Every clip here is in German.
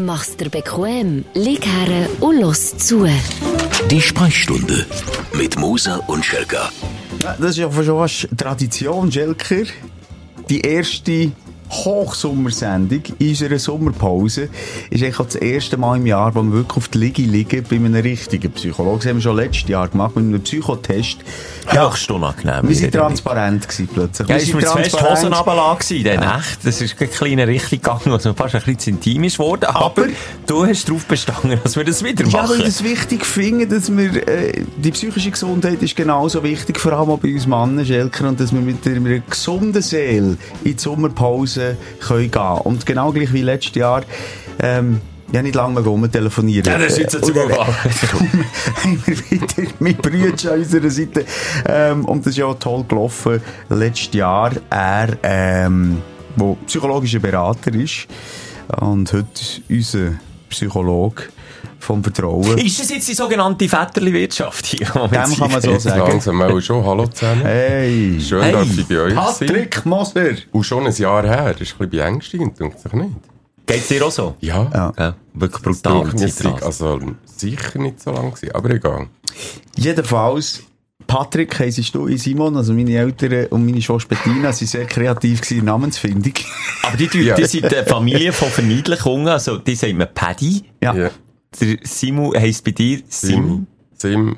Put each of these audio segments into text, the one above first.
Mach's dir bequem, lieg her und los zu. Die Sprechstunde mit Musa und Schelka. Ja, das ist ja schon fast Tradition, Schelker. Die erste Hochsommersendung in unserer Sommerpause ist eigentlich auch das erste Mal im Jahr, wo wir wirklich auf die Liege liegen bei einem richtigen Psychologen. Das haben wir schon letztes Jahr gemacht mit einem Psychotest. Ja, höchst unangenehm. Wir waren transparent gewesen plötzlich. Ja, ist mir zu fest Hosen runtergelassen gewesen, dann echt. Das ist eine kleine Richtung gegangen, was mir fast ein bisschen zu intim ist worden. Aber du hast darauf bestanden, dass wir das wieder machen. Ja, weil ich es wichtig finde, dass wir, die psychische Gesundheit ist genauso wichtig, vor allem auch bei uns Männern, Schelker, und dass wir mit einer gesunden Seele in die Sommerpause können gehen. Und genau gleich wie letztes Jahr, ja, nicht lange mehr telefonieren. Ja, das ist jetzt ein Zufall. Haben wir wieder mit Brüdern an unserer Seite. Und das ist ja auch toll gelaufen. Letztes Jahr, er, wo psychologischer Berater ist. Und heute unser Psychologe vom Vertrauen. Ist das jetzt die sogenannte Väterli-Wirtschaft hier? Dem kann man so sagen. Langsam mal schon. Hallo zusammen. Hey. Schön, dass ich bei euch sein. Patrick Moser. Und schon ein Jahr her. Das ist ein bisschen beängstigend, denkt sich nicht? Geht's dir auch so? Ja. Ja, wirklich brutal. Also sicher nicht so lang gewesen, aber egal. Jedenfalls, Patrick, heisst du, Simon, also meine Eltern und meine Schwester Bettina, sind sehr kreativ gewesen in Namensfindung. Aber die sind eine Familie von Verniedlichungen, also die sagt man Paddy. Ja. Der Simu heisst bei dir Sim. Simi,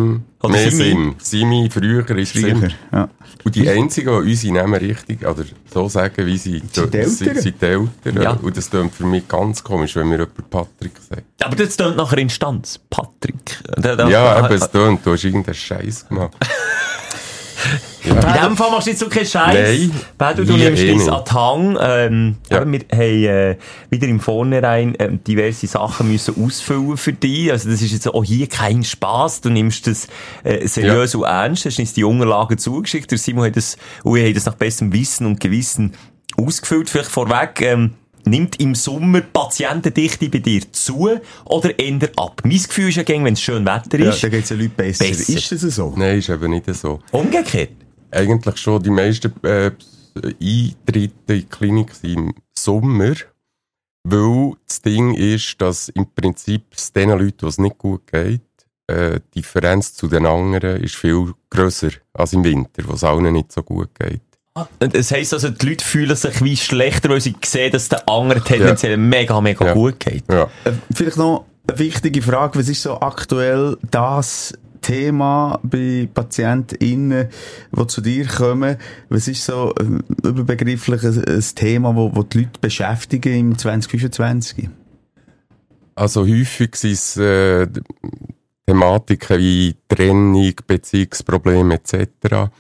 früher ist Sim. Ja. Und die einzigen, die unsere Namen richtig, oder so sagen, wie sie sind die Eltern. Ja. Und das klingt für mich ganz komisch, wenn mir jemand Patrick sagt. Aber das klingt nach einer Instanz. Patrick. Ja, aber es klingt, du hast irgendeinen Scheiß gemacht. Ja. In dem Fall machst du jetzt so keinen Scheiß. Nein. Du nimmst uns an die Hang. Aber wir haben wieder im Vornherein diverse Sachen müssen ausfüllen für dich. Also das ist jetzt auch hier kein Spass. Du nimmst das seriös und ernst. Du hast uns die Unterlagen zugeschickt. Der Simon hat das, und ich habe das nach bestem Wissen und Gewissen ausgefüllt. Vielleicht vorweg, nimmt im Sommer die Patientendichte bei dir zu oder eher ab? Mein Gefühl ist ja, wenn es schön Wetter ist. Ja, dann geht es den Leuten besser. Ist das so? Nein, ist eben nicht so. Umgekehrt? Eigentlich schon die meisten Eintritte in die Klinik sind im Sommer, weil das Ding ist, dass im Prinzip es den Leuten, denen es nicht gut geht, die Differenz zu den anderen ist viel grösser als im Winter, wo es allen nicht so gut geht. Das heisst also, die Leute fühlen sich wie schlechter, weil sie sehen, dass der andere tendenziell mega gut geht. Ja. Vielleicht noch eine wichtige Frage. Was ist so aktuell das Thema bei PatientInnen, die zu dir kommen? Was ist so überbegrifflich ein Thema, wo die Leute beschäftigen im 2025? Also häufig sind es Thematiken wie Trennung, Beziehungsprobleme etc.,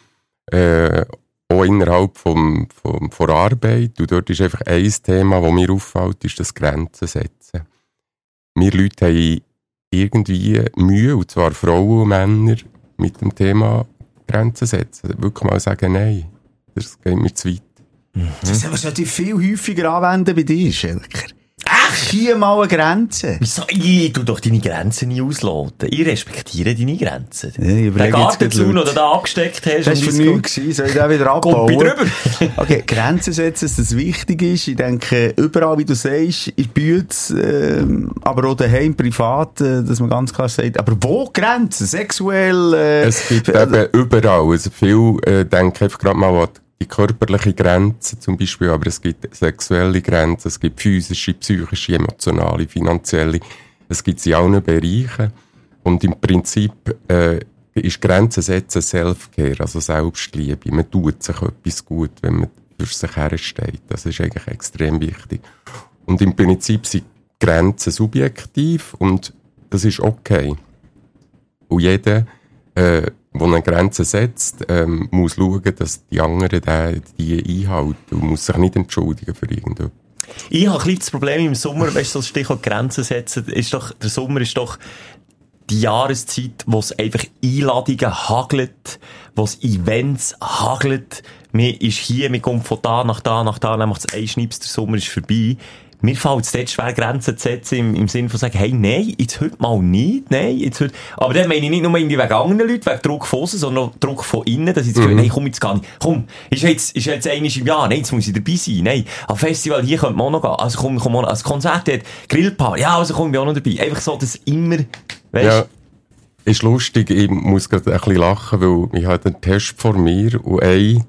auch innerhalb von Arbeit. Und dort ist einfach ein Thema, das mir auffällt, ist das Grenzen setzen. Wir Leute haben irgendwie Mühe, und zwar Frauen und Männer, mit dem Thema Grenzen setzen. Wirklich mal sagen, nein, das geht mir zu weit. Das sollte ich viel häufiger anwenden bei dir, Schelker. Echt? Hier mal eine Grenze. Wieso? Ich tu doch deine Grenzen nie ausloten. Ich respektiere deine Grenzen. Ja, den Gartenzaun, den du da angesteckt hast. Das war für nichts gewesen. Soll ich den wieder abbauen? Kommt drüber. Okay, Grenzen setzen, dass das wichtig ist. Ich denke, überall, wie du sagst, in Bütz, aber auch daheim, privat, dass man ganz klar sagt, aber wo Grenzen? Sexuell? Es gibt eben überall. Also viel denke einfach gerade mal an die körperliche Grenze zum Beispiel, aber es gibt sexuelle Grenzen, es gibt physische, psychische, emotionale, finanzielle. Es gibt sie in allen Bereichen. Und im Prinzip ist Grenzen setzen Self-Care, also Selbstliebe. Man tut sich etwas gut, wenn man für sich hersteht. Das ist eigentlich extrem wichtig. Und im Prinzip sind Grenzen subjektiv und das ist okay. Und jeder, der eine Grenze setzt, muss schauen, dass die anderen die einhalten und muss sich nicht entschuldigen für irgendetwas. Ich habe ein bisschen das Problem im Sommer, weißt du, das Stichwort Grenzen setzen, der Sommer ist doch die Jahreszeit, wo es einfach Einladungen hagelt, wo es Events hagelt. Man ist hier, man kommt von da nach da, dann macht es einen Schnips, der Sommer ist vorbei. mir fällt es dort schwer, Grenzen zu setzen, im Sinne von sagen, hey, nein, jetzt heute mal nicht, nein, jetzt heute. Aber dann meine ich nicht nur irgendwie wegen anderen Leuten, wegen Druck von außen, sondern Druck von innen, dass ich das Gefühl, nein, komm jetzt gar nicht, komm, ist jetzt einmal im Jahr, nein, jetzt muss ich dabei sein, nein, am Festival hier könnte man auch noch gehen, also komm auch noch, als Konzert dort, Grillparty, ja, also komm, ich bin auch noch dabei. Einfach so, dass immer, weißt ja, ist lustig, ich muss gerade ein bisschen lachen, weil ich habe einen Test vor mir und ein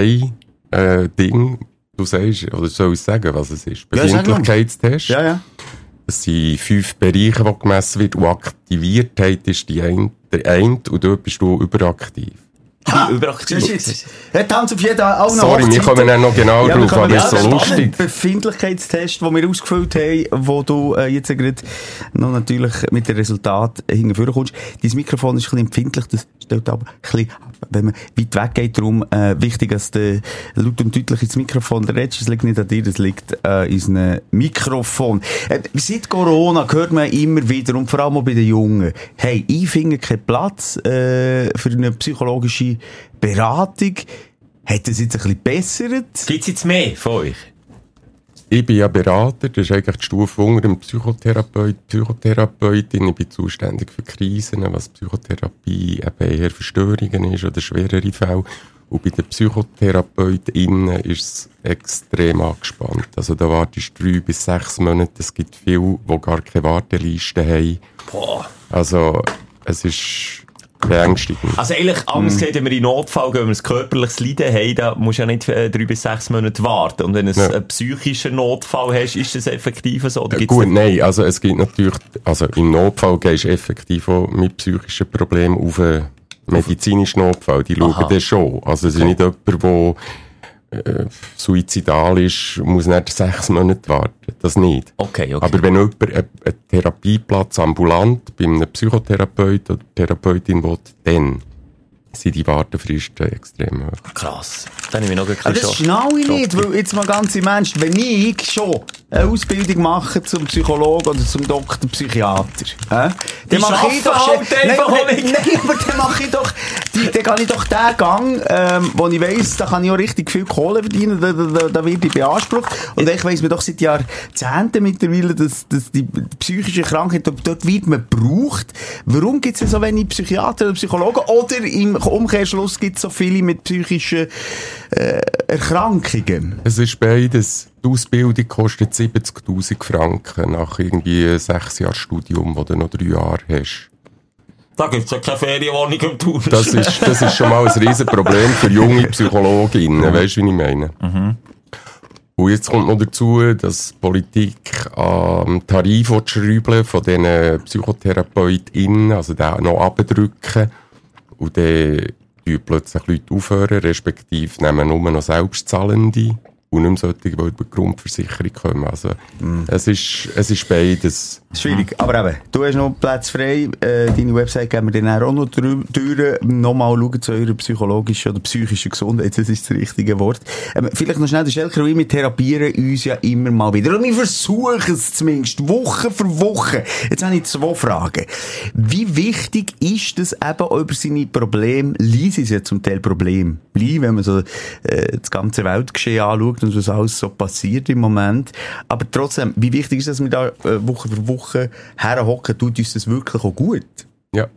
Ding, du sagst, oder soll ich sagen, was es ist? Befindlichkeitstest. Ja. Es sind 5 Bereiche, die gemessen wird, und Aktiviertheit ist der eine, und dort bist du überaktiv. Überaktiv. Tanz auf jeden Fall auch noch. Sorry, wir kommen dann noch genau drauf, aber es ist so lustig. Befindlichkeitstest, den wir ausgefüllt haben, wo du jetzt gerade noch natürlich mit dem Resultat hinterher kommst. Dein Mikrofon ist ein bisschen empfindlich, das stellt aber ein bisschen, wenn man weit weg geht, darum wichtig, dass du laut und deutlich ins Mikrofon redest. Das liegt nicht an dir, das liegt an unserem Mikrofon. Seit Corona hört man immer wieder, und vor allem auch bei den Jungen, hey, ich finde keinen Platz für eine psychologische Beratung. Hat das jetzt ein bisschen bessert? Gibt es jetzt mehr von euch? Ich bin ja Berater, das ist eigentlich die Stufe unter dem Psychotherapeutin. Ich bin zuständig für Krisen, was Psychotherapie eben eher für Störungen ist oder schwerere Fälle. Und bei den PsychotherapeutInnen ist es extrem angespannt. Also da wartest du 3 bis 6 Monate. Es gibt viele, die gar keine Warteliste haben. Boah. Also es ist beängstigend. Also eigentlich, anders gesagt, wenn wir in Notfall gehen, wenn wir ein körperliches Leiden haben, da musst du ja nicht 3 bis 6 Monate warten. Und wenn du einen psychischen Notfall hast, ist das effektiv so? Oder gut, nein, also es gibt natürlich, also im Notfall gehst du effektiv auch mit psychischen Problemen auf einen medizinischen Notfall. Die schauen das schon. Also es ist nicht jemand, der suizidal ist, muss nicht 6 Monate warten. Das nicht. Okay. Aber wenn jemand einen Therapieplatz ambulant bei einem Psychotherapeut oder Therapeutin will, dann sind die Wartefristen extrem hoch. Krass. Dann nehme ich noch ein bisschen. Aber das schnaue ich nicht, weil jetzt mal ganz im Ernst, wenn ich schon eine Ausbildung mache zum Psychologen oder zum Doktor Psychiater, dann mache ich doch halt einfach nein, aber dann mache ich doch, dann gehe ich doch den Gang, wo ich weiss, da kann ich auch richtig viel Kohle verdienen, da wird ich beansprucht. Und ich weiss mir doch seit Jahrzehnten mittlerweile, dass die psychische Krankheit, dort wird man gebraucht. Warum gibt es so wenig Psychiater oder Psychologen? Oder im Umkehrschluss gibt es so viele mit psychischen Erkrankungen? Es ist beides. Die Ausbildung kostet 70'000 Franken nach irgendwie 6 Jahren Studium, wo du noch 3 Jahre hast. Da gibt es ja keine Ferienwohnung im Tour. Das ist schon mal ein Riesenproblem für junge Psychologinnen, weisst du, wie ich meine? Mhm. Und jetzt kommt noch dazu, dass die Politik am Tarif schrauben von diesen PsychotherapeutInnen, also den noch abdrücken. Und dann tun plötzlich Leute aufhören, respektive nehmen nur noch Selbstzahlende und nicht mehr solche, die über die Grundversicherung kommen. Also, es ist beides. Schwierig. Aber eben, du hast noch Platz frei. Deine Website geben wir dann auch noch durch. Nochmal schauen zu eurer psychologischen oder psychischen Gesundheit. Das ist das richtige Wort. Vielleicht noch schnell, der Schelker, wir therapieren uns ja immer mal wieder. Und wir versuchen es zumindest Woche für Woche. Jetzt habe ich 2 Fragen. Wie wichtig ist das eben auch über seine Probleme? Lies ist ja zum Teil Problem bleiben, wenn man so das ganze Weltgeschehen anschaut und was alles so passiert im Moment. Aber trotzdem, wie wichtig ist das, dass wir da Woche für Woche herhocken, tut uns das wirklich auch gut? Ja.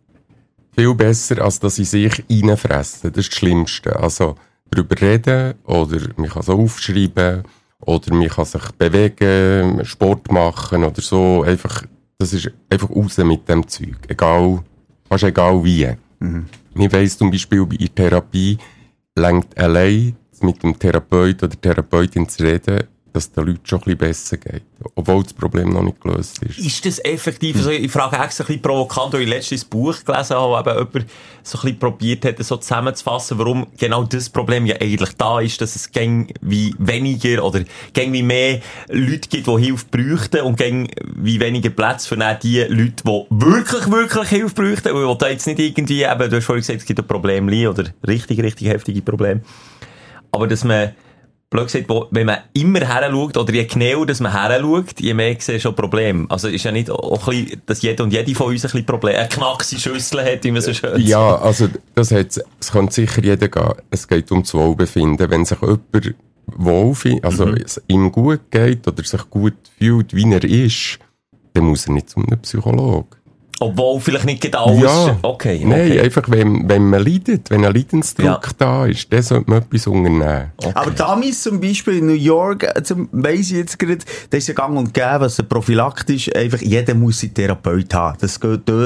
Viel besser, als dass sie sich reinfressen. Das ist das Schlimmste. Also, darüber reden, oder man kann es aufschreiben, oder man kann sich bewegen, Sport machen, oder so. Einfach, das ist einfach raus mit dem Zeug. Fast egal wie. Mhm. Ich weiss zum Beispiel, bei der Therapie reicht allein mit dem Therapeut oder Therapeutin zu reden, dass den Leuten schon ein bisschen besser geht. Obwohl das Problem noch nicht gelöst ist. Ist das effektiv? Also ich frage extra ein bisschen provokant, weil ich letztens ein Buch gelesen habe, wo eben jemand so ein bisschen probiert hat, so zusammenzufassen, warum genau das Problem ja eigentlich da ist, dass es gäng wie weniger oder gäng wie mehr Leute gibt, die Hilfe bräuchten und gäng wie weniger Plätze für die Leute, die wirklich Hilfe bräuchten. Und ich will da jetzt nicht irgendwie, eben, du hast vorhin gesagt, es gibt ein Problem oder richtig heftige Probleme. Aber dass man, blöd gesagt, wenn man immer her schaut, oder je genauer, dass man her schaut, je mehr sieht schon Probleme. Also ist ja nicht auch ein bisschen, dass jeder und jede von uns ein bisschen Probleme, eine knackse Schüssel hat, wie man so schön sagt. Ja, also es könnte sicher jeder gehen. Es geht um das Wohlbefinden. Wenn sich jemand es ihm gut geht oder sich gut fühlt, wie er ist, dann muss er nicht zu einem Psychologen. Obwohl vielleicht nicht genau Ja, okay. Nein, einfach wenn man leidet, wenn ein Leidensdruck da ist, dann sollte man etwas unternehmen. Okay. Aber damals zum Beispiel in New York, weiss ich jetzt gerade, da ist ja gang und gäbe, was prophylaktisch einfach, jeder muss seinen Therapeut haben. Das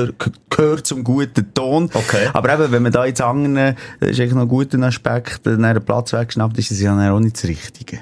gehört zum guten Ton. Okay. Aber eben, wenn man da jetzt anderen, das ist eigentlich noch ein guter Aspekt, einen Platz wegschnappt, ist das ja auch nicht das Richtige.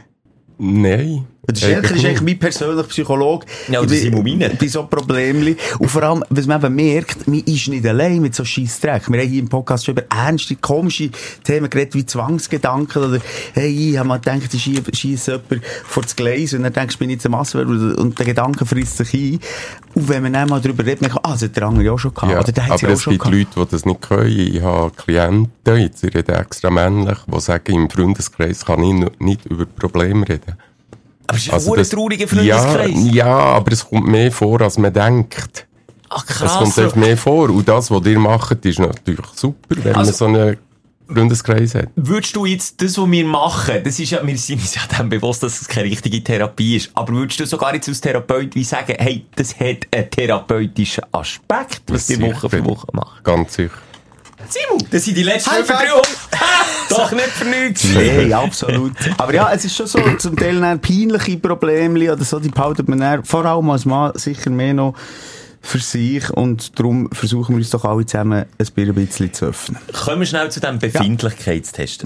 Nein. Der Schelker ist eigentlich mein persönlicher Psychologe. Ja, das sind meine. Bei so Problemchen. Und vor allem, was man eben merkt, man ist nicht allein mit so Scheissdreck. Wir haben hier im Podcast schon über ernste, komische Themen geredet, wie Zwangsgedanken, oder, hey, ich habe mal gedacht, ich schiesse jemand vor das Gleis, und dann denkst du, ich bin jetzt ein Massenwerk, und der Gedanke frisst sich ein. Und wenn man dann mal darüber redet, man kann, das hat der andere auch schon gehabt, Ja, oder der hat aber sie auch es schon gibt gehabt. Leute, die das nicht können. Ich habe Klienten, jetzt ich rede extra männlich, die sagen, im Freundeskreis kann ich nicht über Probleme reden. Aber es ist ein trauriger ja, Freundeskreis. ja, aber es kommt mehr vor, als man denkt. Ach, Es krass. kommt einfach mehr vor. Und das, was ihr macht, ist natürlich super, wenn man so einen Freundeskreis hat. Würdest du jetzt das, was wir machen, das ist ja, wir sind uns ja dann bewusst, dass es keine richtige Therapie ist, aber würdest du sogar jetzt als Therapeut wie sagen, hey, das hat einen therapeutischen Aspekt, was ihr Woche für Woche macht? Ganz sicher. Simon, das sind die letzten High über five. 300. Doch nicht für nichts. Nee, absolut. Aber ja, es ist schon so, zum Teil dann peinliche Probleme oder so, die behalten man dann, vor allem als Mann, sicher mehr noch für sich, und darum versuchen wir uns doch alle zusammen ein bisschen zu öffnen. Kommen wir schnell zu diesem Befindlichkeitstest.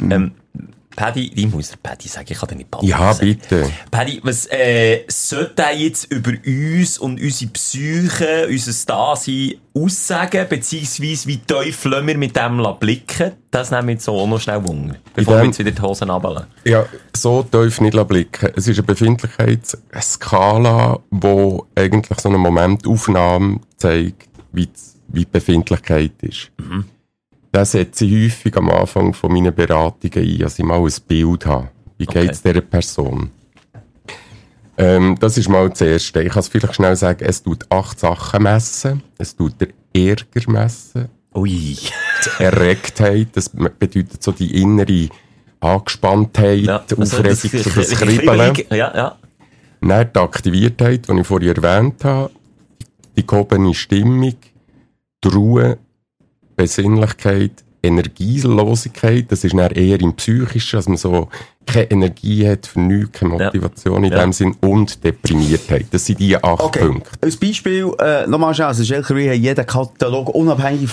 Paddy, ich muss dir Paddy sagen, ich kann dir nicht Paddy Ja, sagen. bitte. Paddy, was sollte er jetzt über uns und unsere Psyche, unser Dasein aussagen, beziehungsweise wie tief lassen wir mit dem blicken? Das nehmen wir jetzt so auch noch schnell Wunder, bevor wir jetzt wieder die Hosen runterlassen. Ja, so tief nicht blicken. Es ist eine Befindlichkeitsskala, die eigentlich so eine Momentaufnahme zeigt, wie die Befindlichkeit ist. Das setze ich häufig am Anfang von meinen Beratungen ein, dass ich mal ein Bild habe. Wie geht es dieser Person? Das ist mal das Erste. Ich kann es vielleicht schnell sagen, es tut 8 Sachen messen. Es tut der Ärger messen. Ui. Die Erregtheit, das bedeutet so die innere Angespanntheit, Ja, Aufregung, so das Kribbeln. Ja. Dann die Aktiviertheit, die ich vorhin erwähnt habe, die gehobene Stimmung, die Ruhe, Besinnlichkeit, Energielosigkeit, das ist dann eher im Psychischen, dass man so keine Energie hat für nichts, keine Motivation in dem Sinn, und Deprimiertheit. Das sind die 8 Punkte. Als Beispiel, nochmal schnell, also Schelker hat jeden Katalog unabhängig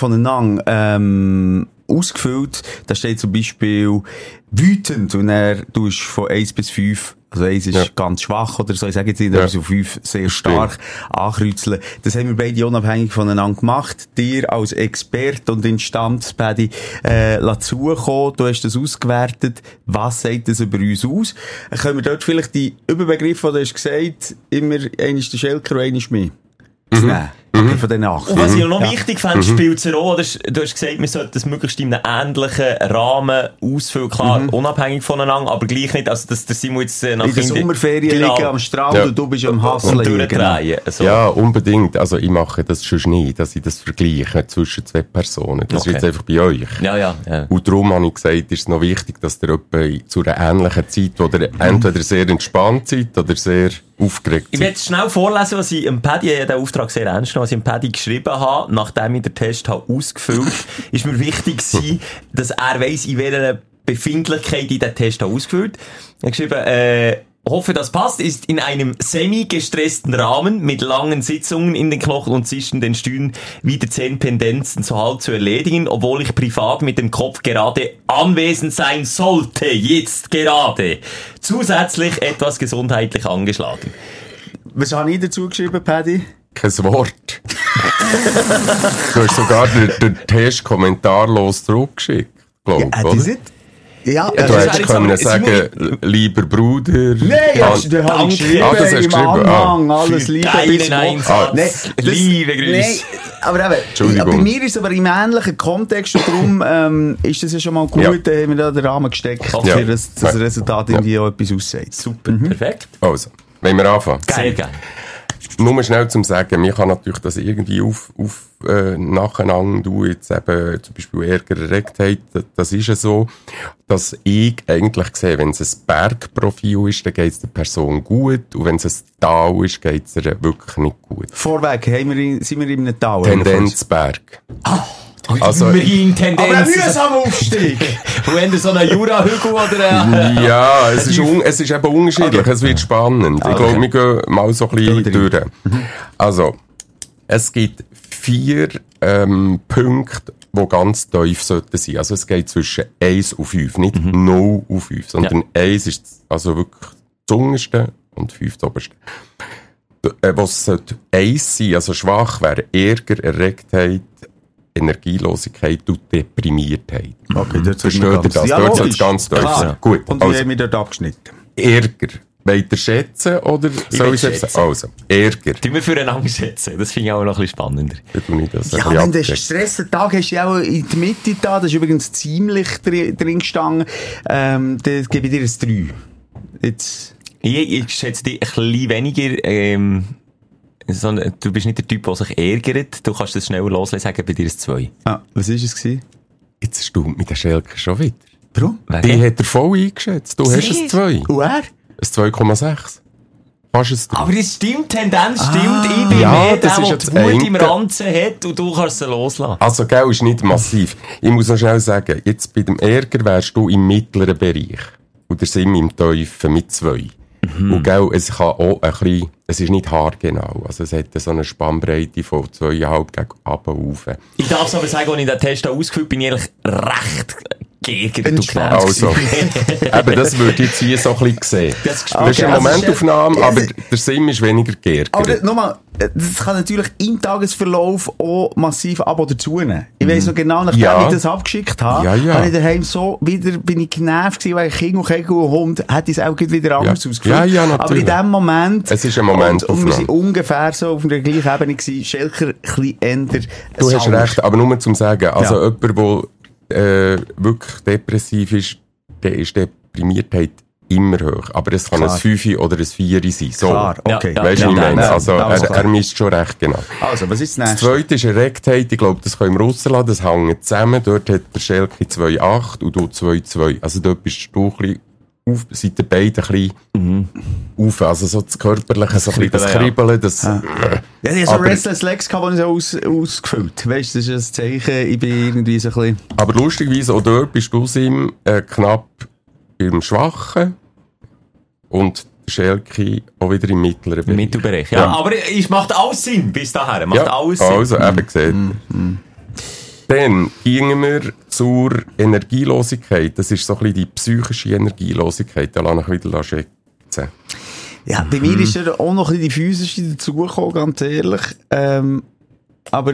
voneinander ausgefüllt. Da steht zum Beispiel wütend, und er tust von 1 bis 5, also 1 ist ganz schwach oder so, ich sage jetzt nicht, aber so 5 sehr stark ankreuzeln. Das haben wir beide unabhängig voneinander gemacht. Dir als Experte und Instanz, Paddy, zukommen. Du hast das ausgewertet. Was sagt das über uns aus? Können wir dort vielleicht die Überbegriffe, die du hast gesagt, immer einer ist der Schelker und einer ist mich? Nein. Okay, von den 8. Und was ich noch wichtig fand, spielt es eine Rolle, du hast gesagt, wir sollten das möglichst in einem ähnlichen Rahmen ausfüllen. Klar, unabhängig voneinander, aber gleich nicht, also dass der Simon jetzt nach in der Sommerferien liegen am Strand und du bist am Hasseln. und durchdrehen. Also. Ja, unbedingt. Also ich mache das schon nie, dass ich das vergleiche zwischen 2 Personen. Das ist jetzt einfach bei euch. Ja. Und darum habe ich gesagt, ist es noch wichtig, dass ihr etwa zu einer ähnlichen Zeit, wo ihr entweder sehr entspannt seid oder sehr aufgeregt Ich seid. werde jetzt schnell vorlesen, was ich im Paddy, den Auftrag sehr ernst genommen, was ich im Paddy geschrieben habe, nachdem ich den Test habe ausgefüllt, ist mir wichtig gewesen, dass er weiss, in welcher Befindlichkeit ich den Test habe ausgefüllt. Ich habe geschrieben, hoffe, das passt, ist in einem semi-gestressten Rahmen mit langen Sitzungen in den Knochen und zwischen den Stühlen wieder 10 Pendenzen zu Halt zu erledigen, obwohl ich privat mit dem Kopf gerade anwesend sein sollte, jetzt gerade. Zusätzlich etwas gesundheitlich angeschlagen. Was habe ich dazu geschrieben, Paddy? Kein Wort. Du hast sogar den Test kommentarlos zurückgeschickt, glaube ich, oder? Ja, Du hättest können sagen, lieber Bruder. Nein, da habe ich geschrieben, das hast du im geschrieben. Anhang, alles Liebe bis Deinen Einsatz. Liebe Grüße. Nein, aber eben, Entschuldigung. bei mir ist es aber im ähnlichen Kontext, und darum ist das ja schon mal gut, da haben wir da den Rahmen gesteckt, für das Resultat irgendwie auch etwas aussieht. Super, perfekt. Also, wollen wir anfangen? Sehr gerne. nur schnell zum Sagen, mir kann natürlich das irgendwie nacheinander, du jetzt eben zum Beispiel Ärger, Erregtheit, das ist ja so, dass ich eigentlich sehe, wenn es ein Bergprofil ist, dann geht es der Person gut, und wenn es ein Tal ist, geht es ihr wirklich nicht gut. Vorweg, sind wir in einem Tal? Tendenzberg. Also, Tendenz. Aber ein mühsamer Aufstieg. Und wenn du so einen Jura-Hügel oder ja, es ist eben unterschiedlich, es wird spannend. Ich glaube, wir gehen mal so ein bisschen durch. Also, es gibt 4 Punkte, die ganz tief sollten sein. Also es geht zwischen 1 und 5, nicht 0 und 5, sondern 1 ist also wirklich das unterste und 5 das oberste. Was sollte 1 sein, also schwach wäre Ärger, Erregtheit, Energielosigkeit und Deprimiertheit. Okay, dort versteht ihr das? Ja, dort soll es ganz tief sein. Gut. Und wie haben wir dort abgeschnitten? Ärger. Wollt ihr schätzen, oder soll ich es sagen? Also, Ärger. Die wir füreinander schätzen. Das finde ich auch noch ein bisschen spannender. Ja, wenn du gestressten Tag hast, du ja auch in der Mitte da, das ist übrigens ziemlich drin gestanden, dann gebe ich dir ein 3. Jetzt. Ich schätze dich ein bisschen weniger, du bist nicht der Typ, der sich ärgert. Du kannst das schneller loslassen, sagen bei dir ein 2. Ah, was war es gewesen? Jetzt staunt mit der Schelke schon wieder. Warum? Die hat er voll eingeschätzt. Du hast ein 2. Und er? Ein 2,6. Fast ein 3. Aber das stimmt, Tendenz stimmt. Ich bin mehr der Wut im Ranzen hat und du kannst sie loslassen. Also, gell, ist nicht massiv. Ich muss noch schnell sagen, jetzt bei dem Ärger wärst du im mittleren Bereich. Und der Sim im Tiefen mit 2. Und gell, es kann auch ein bisschen, es ist nicht haargenau. Also es hat so eine Spannbreite von 2,5 gegen runter rauf. Ich darf es aber sagen, als ich den Test ausgefüllt habe, bin ich eigentlich recht geärgert und genervt. Also, eben, das würde ich jetzt hier so ein bisschen sehen. Das ist eine Momentaufnahme, aber der Sim ist weniger geärgert. Aber nochmal, das kann natürlich im Tagesverlauf auch massiv ab- oder zunehmen. Ich weiss noch genau, nachdem ich das abgeschickt habe, habe ich daheim so wieder, bin ich genervt gewesen, weil ich Kind und Kegel und Hund, hätte ich es auch wieder anders ausgeführt. Ja, aber in dem Moment, es ist ein Moment und wir sind ungefähr so auf der gleichen Ebene gewesen, Schelker ein bisschen ändert. Du hast recht, aber nur zum Sagen, also jemand, der wirklich depressiv ist, der ist Deprimiertheit immer hoch. Aber es kann ein 5 oder ein 4 sein. So. Klar, okay. Weißt du, wie ich meine? Also, er misst schon recht genau. Also, was ist das nächste? Das zweite ist Erregtheit. Ich glaube, das können wir rauslassen. Das hängt zusammen. Dort hat der Schelke 2,8 und du 2,2. Also, dort bist du ein bisschen seid ihr beide ein bisschen auf. Also, so das Körperliche, so ein bisschen das Kribbeln, das... Ja, ich habe so Restless Legs gehabt, die ich so ausgefüllt. Weißt du, das ist ein Zeichen, ich bin irgendwie so ein bisschen... Aber lustigerweise, auch dort bist du Sim knapp im Schwachen und der Schelke auch wieder im mittleren Bereich. Mittelbereich, ja. Aber es macht alles Sinn bis dahin. Macht alles Sinn. Also, eben gesehen. Dann gingen wir zur Energielosigkeit. Das ist so ein bisschen die psychische Energielosigkeit. Da lasse ich wieder schätzen. Ja, bei mir ist ja auch noch ein bisschen die physische dazugekommen, ganz ehrlich. Aber...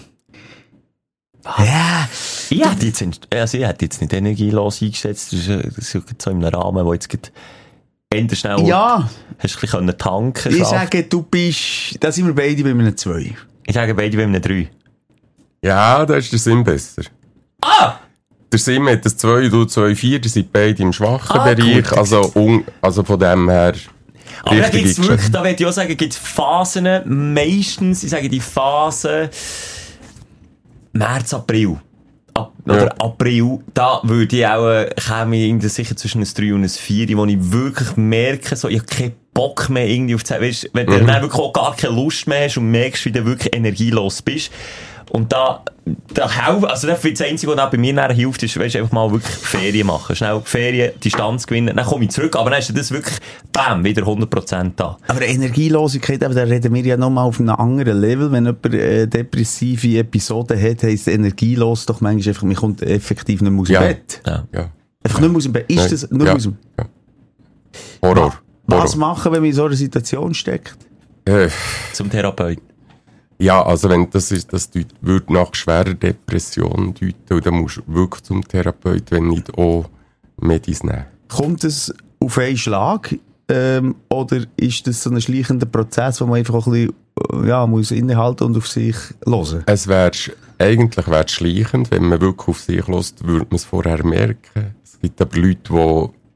Ja. Ich hätte jetzt nicht energielos eingesetzt. Das ist so in einem Rahmen, wo jetzt Ende schnell hast du ein bisschen tanken. Ich sage, da sind wir beide bei einem 2. Ich sage beide bei einem 3. Ja, da ist der Sim besser. Der Sim hat das 2, du 2,4, die sind beide im schwachen Bereich. Gut. Also von dem her. Aber da gibt's wirklich, da würde ich auch sagen, gibt's Phasen, meistens, ich sage die Phase März, April. Oder April, da würde ich auch, käme ich sicher zwischen einem 3 und einem 4, wo ich wirklich merke, so, ich habe keinen Bock mehr irgendwie auf Zeit. Weißt, wenn du dann wirklich auch gar keine Lust mehr hast und merkst, wie du wirklich energielos bist. Und da hilft, das Einzige, was bei mir nachher hilft, ist, weißt, einfach mal wirklich Ferien machen. Schnell Ferien, Distanz gewinnen, dann komme ich zurück, aber dann ist das wirklich, bam, wieder 100% da. Aber Energielosigkeit, da reden wir ja nochmal auf einem anderen Level. Wenn jemand depressive Episoden hat, heisst energielos doch manchmal einfach, man kommt effektiv nicht mehr aus dem Bett. Ja. Einfach nicht mehr aus dem Bett. Ist das nicht mehr aus dem Bett? Horror. Was machen, wenn man in so einer Situation steckt? Zum Therapeuten. Ja, also wenn das würde nach schwerer Depression deuten, und dann musst du wirklich zum Therapeut, wenn nicht auch Medis nehmen. Kommt es auf einen Schlag, oder ist das so ein schleichender Prozess, wo man einfach ein bisschen, muss innehalten und auf sich hören? Eigentlich wäre es schleichend, wenn man wirklich auf sich hört, würde man es vorher merken. Es gibt aber Leute, die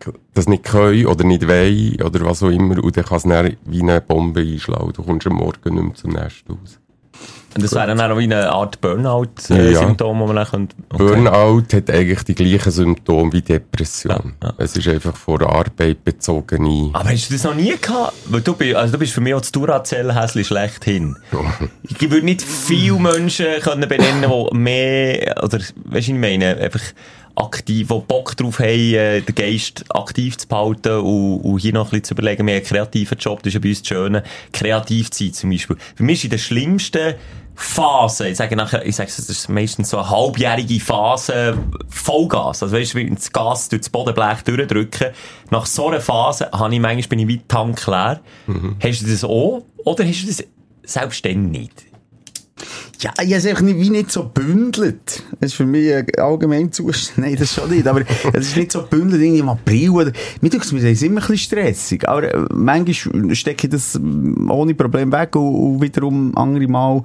das nicht können oder nicht wollen oder was auch immer und dann kann es dann wie eine Bombe einschlagen. Du kommst am Morgen nicht mehr zum Nest raus. Und das wäre dann auch wie eine Art Burnout-Symptom, das man dann könnte... Okay. Burnout hat eigentlich die gleichen Symptome wie Depression. Ja. Es ist einfach vor Arbeit bezogene... Aber hast du das noch nie gehabt? Weil du bist für mich auch das Duracell-Häsli schlechthin. Ich würde nicht viele Menschen können benennen, die mehr, oder, weißt du, ich meine, einfach aktiv, die Bock drauf haben, den Geist aktiv zu behalten und hier noch ein bisschen zu überlegen, wir haben einen kreativen Job, das ist ja bei uns das Schöne, kreativ zu sein zum Beispiel. Für mich ist in der schlimmsten Phase, ich sage, das ist meistens so eine halbjährige Phase, Vollgas, also weißt du, wie das Gas durch das Bodenblech durchdrücken. Nach so einer Phase bin ich wie Tank leer. Hast du das auch? Oder hast du das selbst dann nicht? Ja, ich habe es einfach nicht so bündelt. Das ist für mich ein allgemein Zustand. Nein, das schon nicht. Aber es ist nicht so bündelt irgendwie im April oder, mir denkt, wir sind immer ein bisschen stressig. Aber manchmal stecke ich das ohne Problem weg und wiederum andere Mal,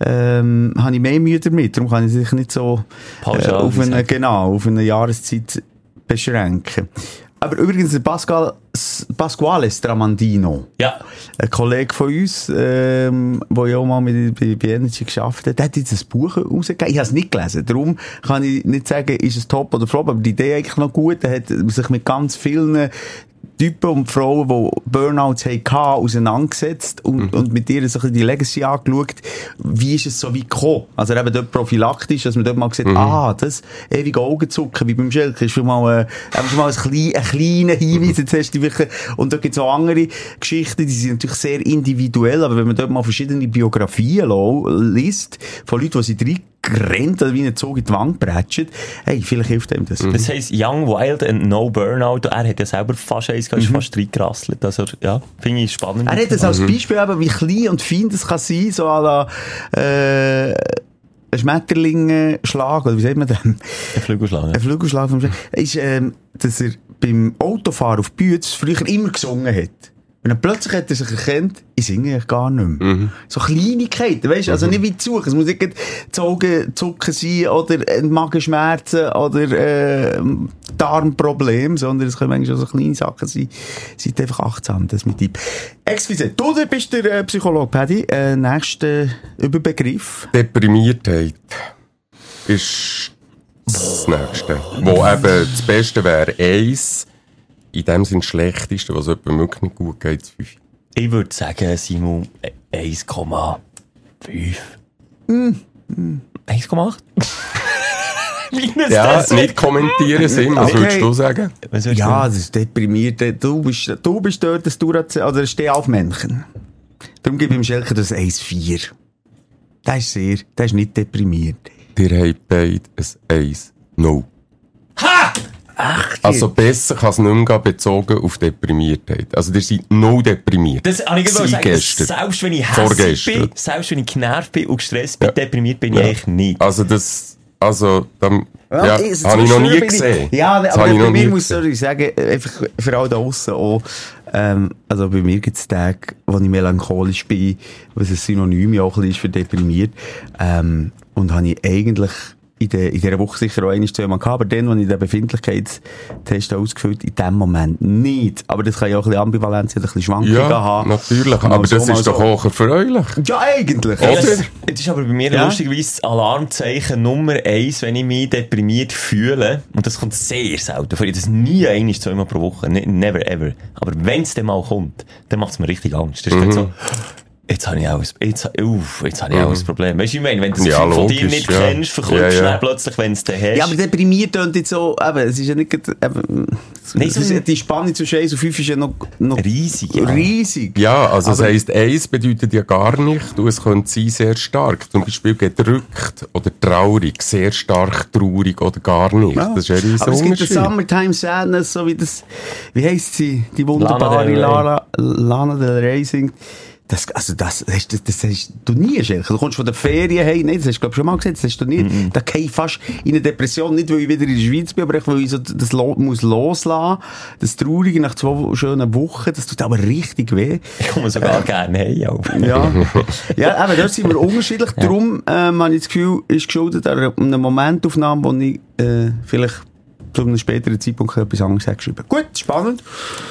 habe ich mehr Mühe damit. Darum kann ich sich nicht so, auf eine Jahreszeit beschränken. Aber übrigens, der Pasquale Stramandino. Ja. Ein Kollege von uns, der ja auch mal bei Energy geschafft hat, der hat jetzt ein Buch rausgegeben. Ich habe es nicht gelesen. Darum kann ich nicht sagen, ist es top oder flop, aber die Idee eigentlich noch gut. Er hat sich mit ganz vielen Typen und Frauen, die Burnouts hatten, auseinandergesetzt und mit ihr so ein bisschen die Legacy angeschaut. Wie ist es so wie gekommen? Also eben dort prophylaktisch, dass man dort mal gesagt das ewige Augenzucken, wie beim Schelke, ist schon mal ein kleiner Hinweis. Jetzt hast du wirklich, und dort gibt es auch andere Geschichten, die sind natürlich sehr individuell, aber wenn man dort mal verschiedene Biografien liest, von Leuten, die sie rennt oder wie ein Zug in die Wand prätscht. Hey, vielleicht hilft ihm das. Das heisst Young, Wild and No Burnout. Er hat ja selber fast eins fast reingerasselt. Also, ja, finde ich spannend. Er hat das als Beispiel eben, wie klein und fein das kann sein, so à la, ein Schmetterlingenschlag, oder wie sagt man denn? Ein Flügelschlag. Ja. Ein Flügelschlag vom ist, dass er beim Autofahren auf Bütz früher immer gesungen hat. Und dann plötzlich hat er sich erkannt, ich singe eigentlich gar nicht mehr. So Kleinigkeiten, weisst du? Also nicht wie zu suchen. Es muss nicht die Augen zucken sein, oder Magenschmerzen, oder Darmproblem, sondern es können eigentlich auch so kleine Sachen sein. Seid einfach achtsam, das mit ihm. Excuse, du bist der Psychologe, Paddy. Nächster Überbegriff. Deprimiertheit ist das Nächste. Wo eben das Beste wäre, eins. In dem Sinne das Schlechteste, was jemandem wirklich nicht gut geht, 5. Ich würde sagen, Simon, 1,5. 1,8? Ja, nicht kommentieren, Sim, was würdest du sagen? Ja, das ist deprimiert. Du bist dort das Duracell, oder ein Stehaufmännchen. Darum gebe ich dem Schelker das 1,4. Das ist nicht deprimiert. Ihr habt beide ein 1. No. Ha! Ach, also besser kann es nicht mehr gehen, bezogen auf Deprimiertheit. Also ihr seid no deprimiert. Das habe ich sagen, selbst wenn ich hässlich bin, selbst wenn ich genervt bin und gestresst bin, deprimiert bin ich eigentlich nicht. Also habe ich noch nie gesehen. Ja, aber bei mir muss ich sagen, einfach für alle da draussen auch, also bei mir gibt es Tage, wo ich melancholisch bin, was ein Synonym auch ein bisschen ist für deprimiert, und habe ich eigentlich in dieser Woche sicher auch einmal zweimal gehabt, aber dann, als ich den Befindlichkeitstest ausgefüllt in dem Moment nicht. Aber das kann ja auch ein bisschen Ambivalenz, ein bisschen Schwankungen haben. Ja, natürlich. Aber das ist doch auch erfreulich. Ja, eigentlich. Oder? Das ist aber bei mir lustigerweise das Alarmzeichen Nummer 1, wenn ich mich deprimiert fühle. Und das kommt sehr selten vor. Das nie einmal zweimal pro Woche. Never ever. Aber wenn es dann mal kommt, dann macht es mir richtig Angst. Das ist dann so, jetzt habe ich auch ein Problem. Weißt du, ich meine, wenn du das von dir nicht kennst, verkommst du schnell plötzlich, wenn du es dann hast. Ja, aber deprimiert tönt jetzt so, es ist ja nicht, die Spanne zwischen 1 und 5 ist ja noch riesig. Ja, also das heisst, 1 bedeutet ja gar nicht, und es könnte sein sehr stark. Zum Beispiel gedrückt oder traurig, sehr stark traurig oder gar nicht. Ja. Das ist ja riesig. Aber es gibt das Summertime Sadness, so wie das, wie heisst sie, die wunderbare Lana Del Rey singt. Das hast du nie, Schelke. Du kommst von der Ferien heim. Nein, das hast du, glaube ich, schon mal gesagt. Das hast du nicht. Da gehe ich fast in eine Depression. Nicht, weil ich wieder in der Schweiz bin, aber echt, weil ich so das muss loslassen. Das Traurige nach 2 schönen Wochen. Das tut aber richtig weh. Ich komme sogar gerne heim. Ja, aber dort sind wir unterschiedlich. Darum, habe ich das Gefühl, ist geschuldet an einer Momentaufnahme, wo ich, vielleicht zu einem späteren Zeitpunkt etwas anderes geschrieben. Gut, spannend.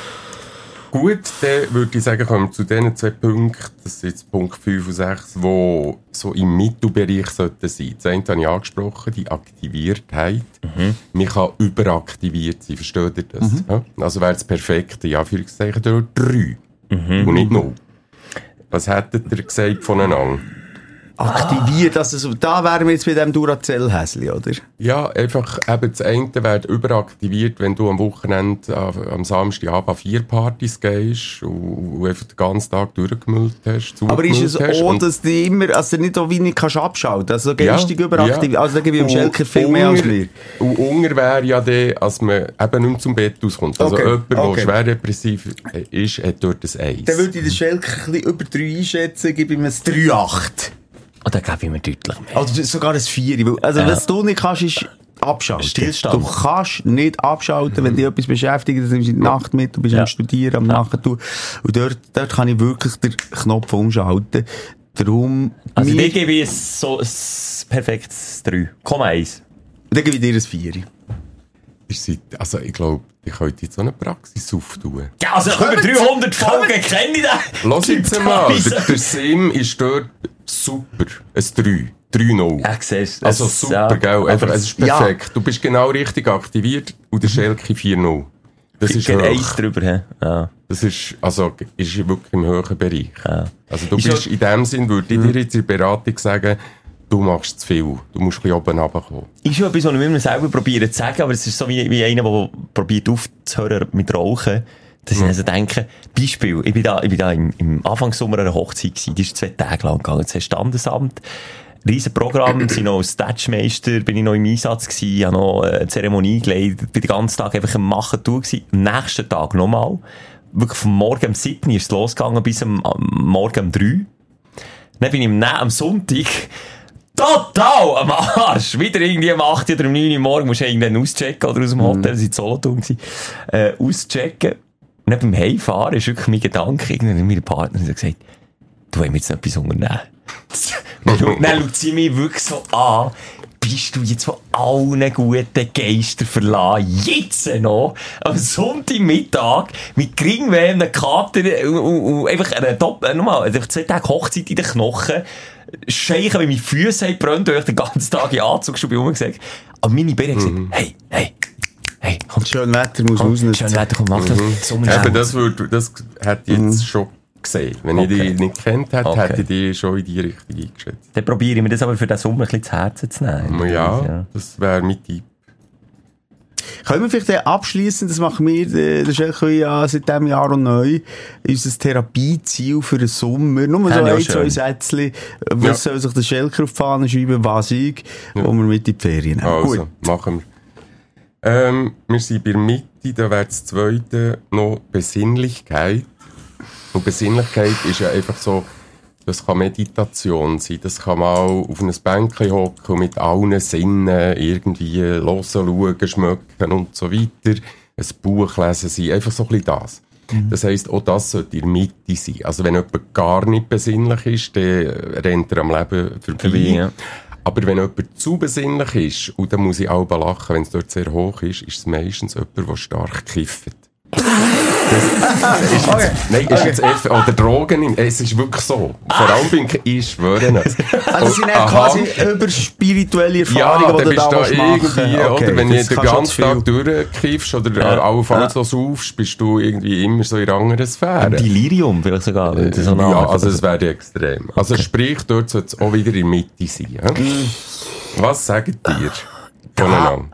Gut, dann würde ich sagen, kommen wir zu diesen 2 Punkten, das sind jetzt Punkt 5 und 6, die so im Mittelbereich sollten sein. Das eine habe ich angesprochen, die Aktiviertheit. Man kann überaktiviert sein, versteht ihr das? Ja? Also wäre das perfekte, in Anführungszeichen, durch 3 und nicht 0. Was hättet ihr gesagt voneinander? Aktiviert, also da wären wir jetzt bei dem Duracell-Häsli, oder? Ja, einfach eben das eine wird überaktiviert, wenn du am Wochenende, am Samstagabend an 4 Partys gehst und einfach den ganzen Tag durchgemüllt hast. Aber ist es auch, dass du immer, also nicht so wenig kannst abschalten, also geistig überaktiviert, also da gebe ich dem Schelker viel mehr als mir. Und Unger wäre ja der, als man eben nicht mehr zum Bett auskommt. Also jemand, der schwer depressiv ist, hat dort das Eis. Dann würde ich den Schelker ein bisschen über 3 einschätzen, gebe ich ihm ein 3,8. Und dann gebe ich mir deutlich mehr. Also sogar ein 4. Also was du nicht kannst, ist abschalten. Stillstand. Du kannst nicht abschalten, wenn dich etwas beschäftigt, dann nimmst du die Nacht mit, du bist am Studieren, am Nachentun. Und dort kann ich wirklich den Knopf umschalten. Darum... Also dir gebe ich so ein perfektes 3,1. Dann gebe ich dir ein 4. Also ich glaube, ich könnte jetzt so eine Praxis auftun. Ja, also über 300 Folgen kenne ich den. Lass jetzt mal, der Sim ist dort super. Ein 3. 3-0. Ja, siehst du. Also super, gell? Einfach, es ist perfekt. Ja. Du bist genau richtig aktiviert und der Schelke 4-0. Das ist hoch. 1 drüber, he? Ja. Das ist, also, ist wirklich im höheren Bereich. Ja. Also du bist, in dem Sinn würde ich dir jetzt in der Beratung sagen, du machst zu viel. Du musst ein bisschen oben runterkommen. Ist schon etwas, was ich mir selber probiere zu sagen, aber es ist so wie einer, der probiert aufzuhören mit Rauchen. Dass ich also denke, Beispiel, ich bin da im Anfangssommer einer Hochzeit gewesen, die ist 2 Tage lang gegangen, das ist Standesamt. Riesen Programm, sind noch als Statschmeister, bin ich noch im Einsatz gewesen, habe noch eine Zeremonie geleitet, bin den ganzen Tag einfach am Machen gewesen. Am nächsten Tag nochmal. Wirklich vom Morgen um 7 ist es losgegangen bis am Morgen um 3. Dann bin ich am Sonntag total am Arsch. Wieder irgendwie am 8 oder um 9 Uhr morgen musst du irgendwann auschecken oder aus dem Hotel, das war in Solothurn gewesen, auschecken. Und dann beim Heimfahren ist wirklich mein Gedanke, irgendwie meine Partnerin hat gesagt, du willst mir jetzt noch etwas unternehmen. Dann schaut sie mich wirklich so an, bist du jetzt von allen guten Geistern verlassen, jetzt noch, am Sonntagmittag, mit geringweh einem Kater und einfach nochmal, 2 Tage Hochzeit in den Knochen, scheichen, wie meine Füße haben brennt, weil ich den ganzen Tag in Anzug schon bei mir gesagt. Aber meine Bäre hat gesagt, hey, komm. Schön Wetter muss rausnehmen. Schön Wetter, komm, mach das. Eben, das hätte ich jetzt schon gesehen. Wenn ich die nicht kennt hätte, hätte ich die schon in die Richtung eingeschätzt. Dann probiere ich mir das aber für den Sommer ein bisschen zu Herzen zu nehmen. Ja, das wäre mein Tipp. Können wir vielleicht abschließen, das machen wir, der Schelke ja seit diesem Jahr und neu, unser Therapieziel für den Sommer. Nur so 1-2 Sätzchen, was soll sich der Schelke auf die Fahne schreiben, was ich, wo wir mit in die Ferien nehmen. Also, gut. Machen wir. Wir sind bei der Mitte, da wäre das zweite noch Besinnlichkeit. Und Besinnlichkeit ist ja einfach so, das kann Meditation sein, das kann mal auf ein Bänkchen hocken und mit allen Sinnen irgendwie hören, schauen, schmecken und so weiter. Ein Buch lesen sein, einfach so ein bisschen das. Das heisst, auch das sollte in der Mitte sein. Also wenn jemand gar nicht besinnlich ist, dann rennt er am Leben vorbei. Ja. Aber wenn jemand zu besinnlich ist, und dann muss ich auch lachen, wenn es dort sehr hoch ist es meistens jemand, der stark kifft. Ist jetzt oder Drogen nimmt. Es ist wirklich so. Vor allem ich schwöre es. Also es sind quasi über spirituelle Erfahrungen, die du da irgendwie, okay, oder wenn du den ganzen Tag durchkiffst oder allenfalls so saufst, bist du irgendwie immer so in einer anderen Sphäre. Delirium vielleicht sogar. Also es wäre extrem. Also sprich, dort sollte es auch wieder in der Mitte sein. Ja? Was sagt ihr voneinander?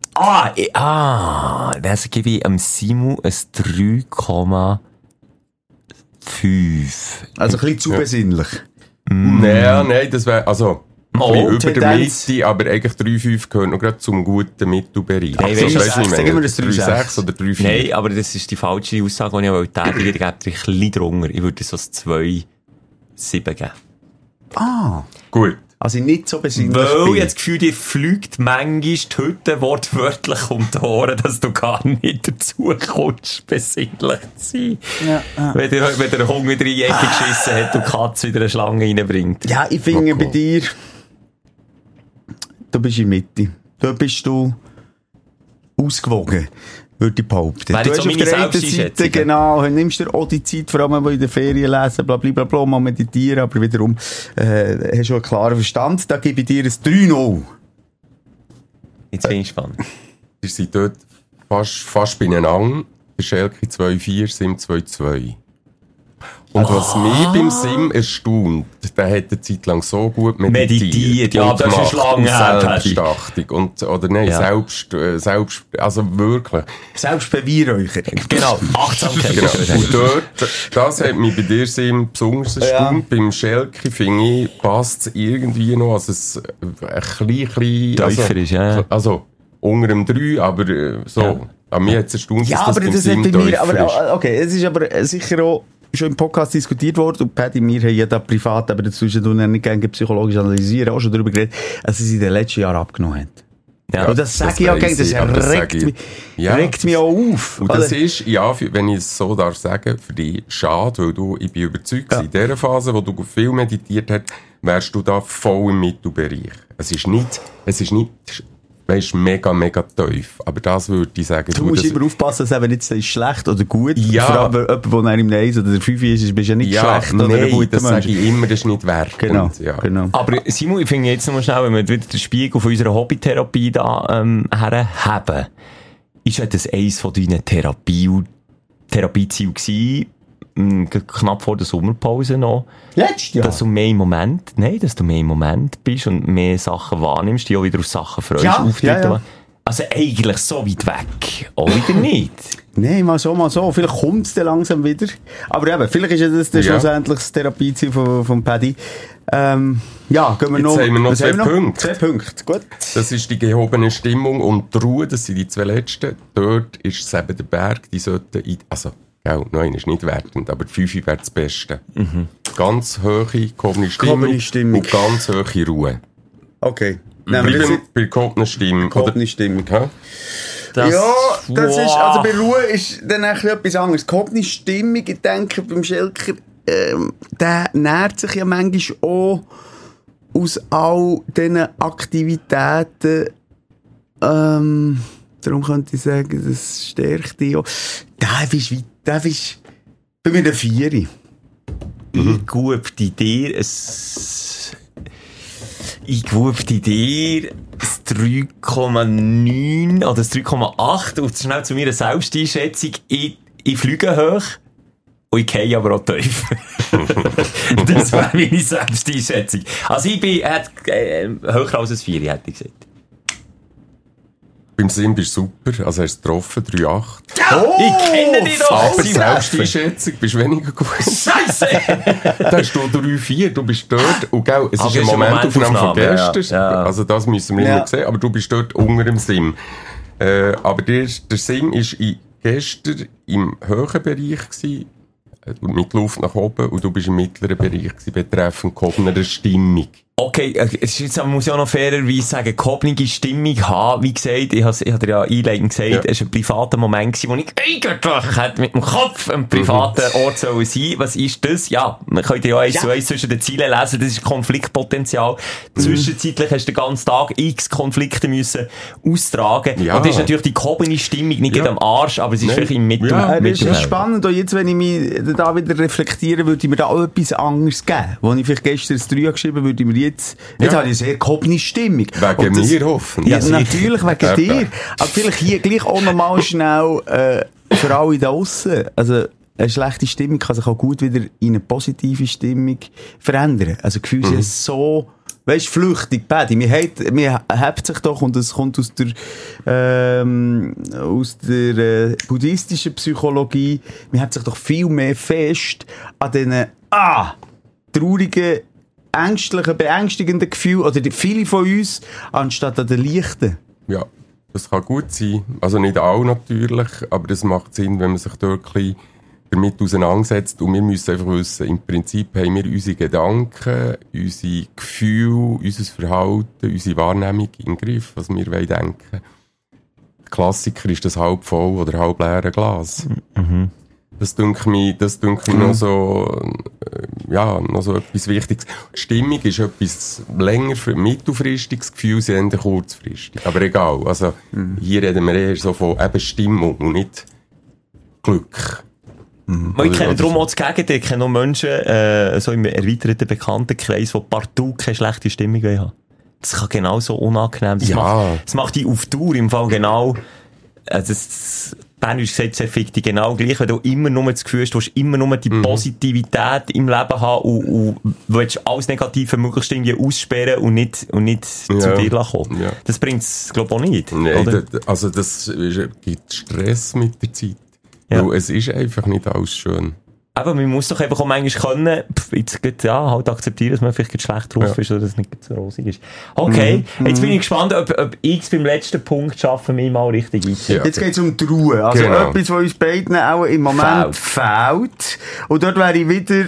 Das gebe ich am Simu ein 3,5. Also ein bisschen zu besinnlich. Nein, das wäre, also, über Tendenz. der Mitte, aber eigentlich 3,5 gehört noch gerade zum guten Mittelbereich. Nein, Also, weißt du, sagen wir das 3,6 oder 3,4? Nein, aber das ist die falsche Aussage, die ich wollte tätigen. Ich gebe ein bisschen drunter. Ich würde so ein 2,7 geben. Gut. Also nicht so besinnlich. Weil ich das Gefühl, dir fliegt manchmal die Hütte wortwörtlich um die Ohren, dass du gar nicht dazu kommst, besinnlich zu sein. Ja. Wenn der Hund wieder in die Ecke geschissen hat und die Katze wieder eine Schlange reinbringt. Ja, ich finde bei dir, du bist in der Mitte. Da bist du ausgewogen, würde ich behaupten. Wäre Du jetzt hast so auf meine der einen Seite, Selbsteinschätzung. genau, nimmst dir auch die Zeit, vor allem, wo in der Ferien lesen, blablabla, mal meditieren, aber wiederum, hast du einen klaren Verstand. Da gebe ich dir ein 3-0. Jetzt bin ich gespannt. Ihr seid dort fast beieinander. Der Schelke 2,4, Sim 2,2. Und was mich beim Sim erstaunt, der hat eine Zeit lang so gut meditiert. Ja, und das ist macht lange her, Selbstachtung. Also wirklich. Selbstbeweihräucher. Genau, Achtsamkeit. Genau. Und dort, das hat mich bei dir Sim besonders erstaunt. Beim Schelke, finde ich, passt es irgendwie noch, also es ein bisschen tiefer ist, ja. Also, unter dem 3, aber so. Ja. An mir hat es erstaunt, Ja, dass aber beim das Sim hat bei mir, tiefer ist. aber, okay, es ist aber sicher auch schon im Podcast diskutiert worden, und Paddy, wir haben ja da privat, aber dazu nicht gerne psychologisch analysieren, auch schon darüber geredet, dass sie in den letzten Jahren abgenommen hat. Ja, und das sage ich auch gerne, das regt mich auch auf. Und das ist, ja, wenn ich es so darf sagen, für dich schade, weil ich bin überzeugt, in dieser Phase, wo du viel meditiert hast, wärst du da voll im Mittelbereich. Es ist nicht, weißt, mega tief. Aber das würde ich sagen. Du musst immer aufpassen, dass eben nicht ist schlecht oder gut. Ja. Vor allem, jemand, der im 1 oder der 5 ist, bist ja nicht schlecht oder ein guter das Mensch. sage ich immer, das ist nicht wert. Genau, Und, ja. genau. Aber Simon, ich finde jetzt noch mal schnell, wenn wir wieder den Spiegel von unserer Hobbytherapie da herhaben, ist ja das eins von deinen Therapiezielen gewesen, knapp vor der Sommerpause noch. Letztes Jahr? Dass du mehr im Moment bist und mehr Sachen wahrnimmst, die auch wieder auf Sachen freust, Ja, Auftritte. ja. Also eigentlich so weit weg. Auch wieder nicht. Nein, mal so. Vielleicht kommt es dann langsam wieder. Aber eben, vielleicht ist ja das dann schlussendlich das Therapieziel von Paddy. Ja, gehen wir Jetzt noch. haben wir noch was 2 Punkte. 2 Punkte, gut. Das ist die gehobene Stimmung und die Ruhe, das sind die 2 letzten. Dort ist es eben der Berg, die sollten nein, ist nicht wertend, aber die 5 wäre das Beste. Mhm. Ganz hohe gehobene Stimmung und ganz hohe Ruhe. Okay. Bleiben bei gehobenen Stimmung. Gehobene Stimmung. Ja? Das ist, also bei Ruhe ist dann etwas anderes. Gehobene Stimmung, ich denke, beim Schelker, der nährt sich ja manchmal auch aus all diesen Aktivitäten, darum könnte ich sagen, das stärkt dich auch. Der ist bei mir der 4. Ich gebe dir ein 3,9 oder ein 3,8 und schnell zu meiner Selbsteinschätzung. Ich fliege hoch und ich gehe aber auch tief. Das wäre meine Selbsteinschätzung. Also ich bin höher als ein 4, hätte ich gesagt. Beim Sim bist du super, also hast du getroffen, 3,8. Ich kenne dich doch! Aber Selbsteinschätzung bist weniger gut. Scheisse! Da hast du 3,4, du bist dort, und gell, es ist Aber eine Momentaufnahme von gestern, ja. Also das müssen wir immer sehen, aber du bist dort unter dem Sim. Aber der Sim war gestern im höheren Bereich gewesen, mit Luft nach oben, und du bist im mittleren Bereich gewesen, betreffend gehobener Stimmung. Okay, jetzt muss ich auch noch fairerweise sagen, gehobene Stimmung haben. Wie gesagt, ich habe ja einleitend gesagt, es war ein privater Moment gewesen, wo ich eigentlich hätte mit dem Kopf am privaten Ort sollen sein. Was ist das? Ja, man könnte ja eins zu eins zwischen den Zielen lesen, das ist Konfliktpotenzial. Zwischenzeitlich hast du den ganzen Tag x Konflikte müssen austragen. Ja. Und das ist natürlich die gehobene Stimmung, nicht gerade am Arsch, aber es ist vielleicht im Mittel. Ja, Das ist Mittelfeld. spannend, und jetzt, wenn ich mich da wieder reflektiere, würde ich mir da auch etwas anderes geben. Wo ich vielleicht gestern das 3 geschrieben würde, ich mir jetzt habe ich eine sehr gehobene Stimmung. Wegen mir hoffentlich. Ja, natürlich wegen dir. Aber vielleicht hier gleich auch nochmal schnell, für alle da draussen. Also, eine schlechte Stimmung kann sich auch gut wieder in eine positive Stimmung verändern. Also, Gefühle sind so, weisst, flüchtig, Paddy. Man hebt sich doch, und es kommt aus der buddhistischen Psychologie, man hebt sich doch viel mehr fest an diesen, traurigen, ängstlichen, beängstigenden Gefühlen, oder viele von uns, anstatt an den leichten. Ja, das kann gut sein. Also nicht alle natürlich, aber es macht Sinn, wenn man sich dort ein bisschen damit auseinandersetzt. Und wir müssen einfach wissen, im Prinzip haben wir unsere Gedanken, unsere Gefühle, unser Verhalten, unsere Wahrnehmung im Griff, was wir denken wollen. Klassiker ist das halb voll oder halb leere Glas. Mhm. Das denke ich noch so, noch so etwas Wichtiges. Die Stimmung ist etwas länger mittelfristiges Gefühl, sie haben kurzfristig. Aber egal. Also, hier reden wir eher so von eben Stimmung und nicht Glück. Ich kenne darum auch das Gegenteil. Ich kenne auch Menschen, so im erweiterten Bekanntenkreis, die partout keine schlechte Stimmung haben. Das kann genauso unangenehm sein. Das macht die auf Dauer im Fall genau, Bernhard gesagt, es fickt dich genau gleich, wenn du immer nur das Gefühl hast, du hast immer nur die Positivität im Leben haben und willst alles Negative möglichst irgendwie aussperren und nicht zu dir kommen. Ja. Das bringt es, glaube ich, auch nicht. Nein, das gibt Stress mit der Zeit. Ja. Weil es ist einfach nicht alles schön. Aber man muss doch einfach auch manchmal können, halt akzeptieren, dass man vielleicht schlecht drauf ist oder dass es nicht so rosig ist. Okay, jetzt bin ich gespannt, ob ich beim letzten Punkt schaffe, mich mal richtig einzuziehen. Ja. Jetzt geht es um die Ruhe. Also etwas, was uns beiden auch im Moment fehlt. Und dort wäre ich wieder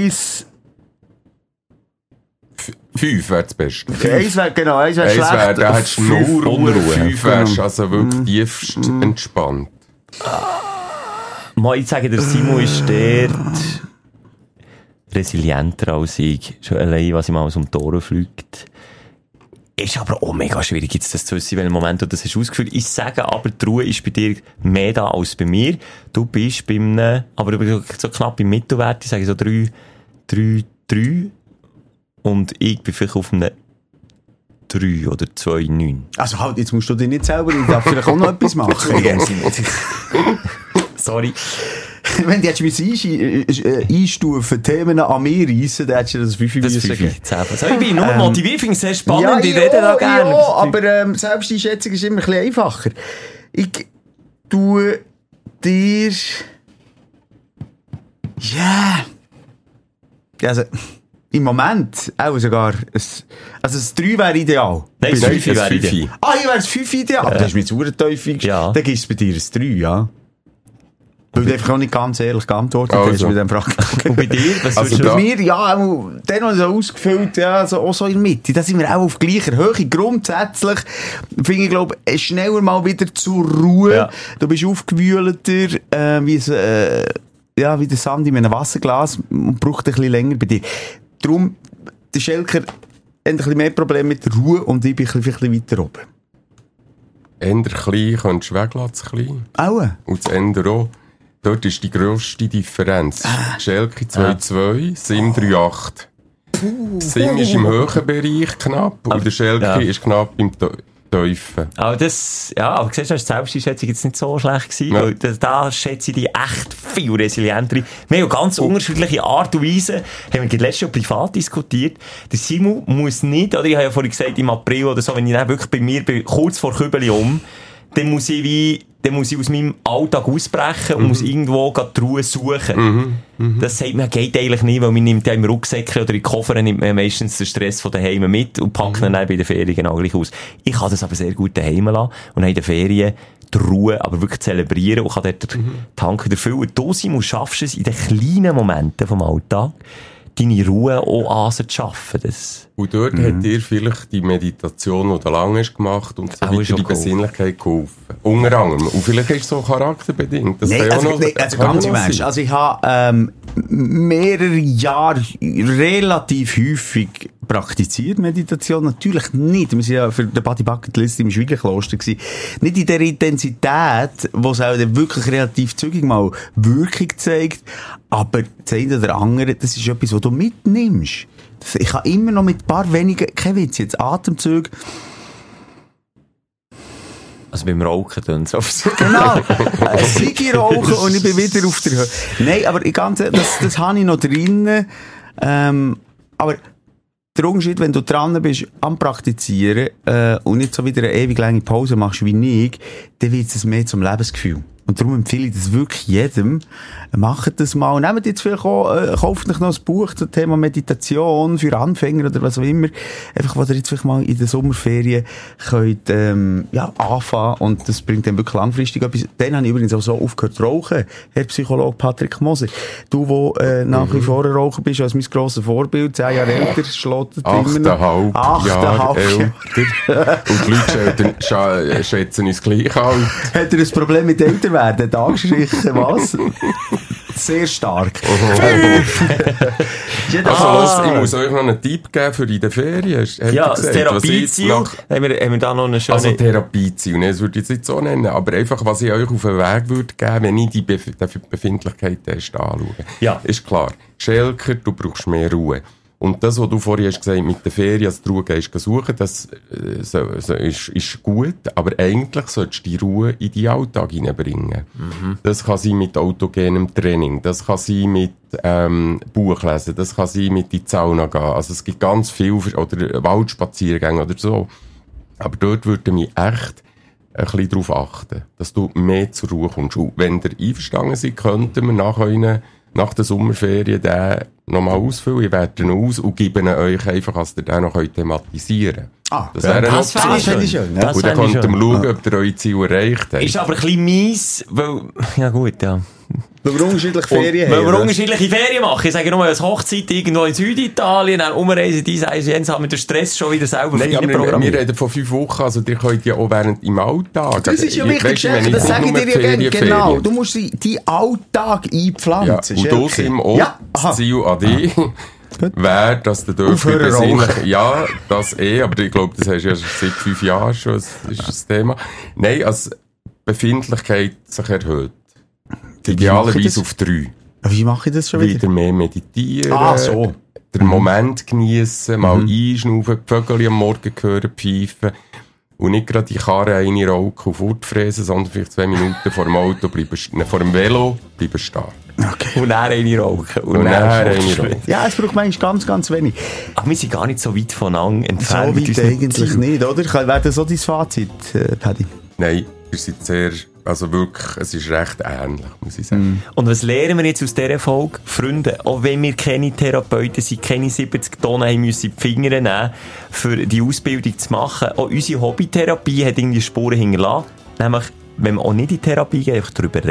5 wäre das Beste. 1 wäre schlecht. Da hättest du nur Unruhe. 5 wärst also wirklich tiefst entspannt. Ich sage, der Simon ist dort resilienter als ich. Schon allein, was ihm alles um die Ohren fliegt. Ist aber auch mega schwierig, jetzt das zu wissen, in welchem Moment du das hast ausgeführt. Ich sage aber, die Ruhe ist bei dir mehr da als bei mir. Du bist bei einem, aber du bist so knapp im Mittelwert. Ich sage so 3. Und ich bin vielleicht auf einem 3 oder 2,9. Also halt, jetzt musst du dich nicht selber, ich darf vielleicht auch noch etwas machen. Sorry. Wenn du jetzt einstufen, Themen an mir reissen, dann hättest du das 5 sagen. Ich bin nur motiviert, ich finde es sehr spannend, ich rede da gerne. Ja, aber Selbsteinschätzung ist immer ein bisschen einfacher. Ich tue dir... Also, im Moment auch sogar... das 3 wäre ideal. Nein, das 5 wäre ideal. Hier wäre das 5 ideal. Aber das ist mir zu tief. Dann gibt es bei dir ein 3, ja. Weil du einfach auch nicht ganz ehrlich geantwortet hast mit dem Frage. Und bei dir? Was bei mir, dann habe ich so ausgefüllt, auch so in der Mitte. Da sind wir auch auf gleicher Höhe. Grundsätzlich finde ich, glaube ich, schneller mal wieder zur Ruhe. Ja. Du bist aufgewühlter, wie der Sand in einem Wasserglas und braucht ein bisschen länger bei dir. Darum, der Schelker hat ein bisschen mehr Probleme mit der Ruhe und ich bin ein bisschen weiter oben. Ender klein, könntest du weglassen, klein. Auch. Und das Ender auch. Dort ist die grösste Differenz. Schelke 2,2, Sim 3,8. Sim ist im hohen Bereich knapp und der Schelke ist knapp im Tiefen. Aber siehst du, ist die Selbsteinschätzung jetzt nicht so schlecht gewesen, weil da schätze ich die echt viel resilienter. Wir haben ganz unterschiedliche Art und Weise, haben wir letztes Jahr privat diskutiert. Der Simon muss nicht, oder ich habe ja vorhin gesagt, im April oder so, wenn ich dann wirklich bei mir bin, kurz vor Kübeli dann muss ich aus meinem Alltag ausbrechen und muss irgendwo die Ruhe suchen. Das sagt man, geht eigentlich nicht, weil man nimmt ja im Rucksäckchen oder in Koffer nimmt man meistens den Stress von daheim mit und packt ihn dann bei den Ferien genau gleich aus. Ich kann das aber sehr gut daheim lassen und in den Ferien die Ruhe aber wirklich zelebrieren und kann dort den Tank wieder füllen. Du, Simon, schaffst es in den kleinen Momenten vom Alltag, deine Ruhe auch anzuschaffen. Und dort hat dir vielleicht die Meditation, die du lange hast gemacht und so weiter, die Besinnlichkeit geholfen. Unter anderem. Und vielleicht ist es so charakterbedingt. Das ganz im Ernst. Also ich habe mehrere Jahre relativ häufig praktiziert Meditation. Natürlich nicht. Wir sind ja für den Body Bucket List im Schwiegerkloster gewesen. Nicht in der Intensität, wo es auch wirklich relativ zügig mal Wirkung zeigt. Aber das eine oder andere, das ist etwas, was du mitnimmst. Ich habe immer noch mit ein paar wenigen, kein Witz, jetzt Atemzüge. Also beim Rauchen dann so. Genau. Ein Sigi rauchen und ich bin wieder auf der Höhe. Nein, aber das habe ich noch drinnen. Aber der Unterschied, wenn du dran bist am Praktizieren und nicht so wieder eine ewig lange Pause machst wie ich, dann wird es mehr zum Lebensgefühl. Und darum empfehle ich das wirklich jedem. Macht das mal. Nehmt jetzt vielleicht auch, kauft euch noch ein Buch zum Thema Meditation für Anfänger oder was auch immer. Einfach, wo ihr jetzt vielleicht mal in den Sommerferien könnt, anfangen. Und das bringt dann wirklich langfristig etwas. Dann habe ich übrigens auch so aufgehört zu rauchen. Herr Psychologe Patrick Moser. Du, wo nach wie vor ein Raucher bist, als mein grosses Vorbild, 10 Jahre älter, schlottet immer noch. 8,5 älter. Und die Leute schätzen uns gleich an. Hat er ein Problem mit älter werden? Da angeschrichen, was? Sehr stark. Ich muss euch noch einen Tipp geben für in den Ferien. Ja, das Therapieziel. Haben wir da noch eine schöne... Also Therapieziel, das würde ich jetzt nicht so nennen, aber einfach, was ich euch auf den Weg würde geben, wenn ich die Befindlichkeit anschaue. Ja. Ist klar, Schelker, du brauchst mehr Ruhe. Und das, was du vorhin hast gesagt, mit der Ferien, als du Ruhe gehst suchen, das ist gut, aber eigentlich solltest du die Ruhe in deinen Alltag hineinbringen. Das kann sein mit autogenem Training, das kann sein mit Buchlesen, das kann sein mit in die Sauna gehen. Also es gibt ganz viel, oder Waldspaziergänge oder so. Aber dort würde mich echt ein bisschen darauf achten, dass du mehr zur Ruhe kommst. Und wenn ihr einverstanden seid, könnten wir nach der Sommerferien den nochmal ausfüllen. Ich werte ihn aus und gebe ihn euch einfach, dass ihr den noch thematisieren könnt. Das wäre eine Option. Das fände ich schön. Ja. Und dann könnt ihr schauen, ob ihr eure Ziele erreicht habt. Ist aber ein bisschen mies, weil... Ja gut, ja. Weil wir unterschiedliche Ferien haben. Weil wir unterschiedliche Ferien machen. Ich sage nur, als Hochzeit irgendwo in Süditalien, dann umreisen, die sagen, Jens, haben wir den Stress schon wieder selber programmiert. Wir reden von 5 Wochen, also ihr könnt ja auch während im Alltag. Das ist ja wichtig, das sage ich dir ja gerne. Genau, du musst deinen Alltag einpflanzen. Ja, und du sind auch das Ziel an dich. Wäre, dass du dort ja, das aber ich glaube, das hast du ja seit 5 Jahren schon, das ist das Thema. Nein, als Befindlichkeit sich erhöht. Idealerweise auf 3. Wie mache ich das schon wieder? Wieder mehr meditieren. So. Den Moment geniessen, mal einschnaufen, die Vögel am Morgen hören, pfeifen. Und nicht gerade die Karre eine rauchen und fortfräsen, sondern vielleicht 2 Minuten vor dem Auto vor dem Velo bleiben stehen. Okay. Und dann eine rauchen. Und dann eine rauchen. Ja, es braucht manchmal ganz, ganz wenig. Aber wir sind gar nicht so weit voneinander entfernt. So weit eigentlich nicht, oder? Wäre das so dein Fazit, Paddy? Nein, wir sind sehr... Also wirklich, es ist recht ähnlich, muss ich sagen. Und was lernen wir jetzt aus dieser Folge? Freunde, auch wenn wir keine Therapeuten sind, keine 70 Tonnen haben müssen in die Finger nehmen, für die Ausbildung zu machen. Auch unsere Hobbytherapie hat irgendwie Spuren hinterlassen. Nämlich, wenn wir auch nicht in die Therapie gehen, einfach darüber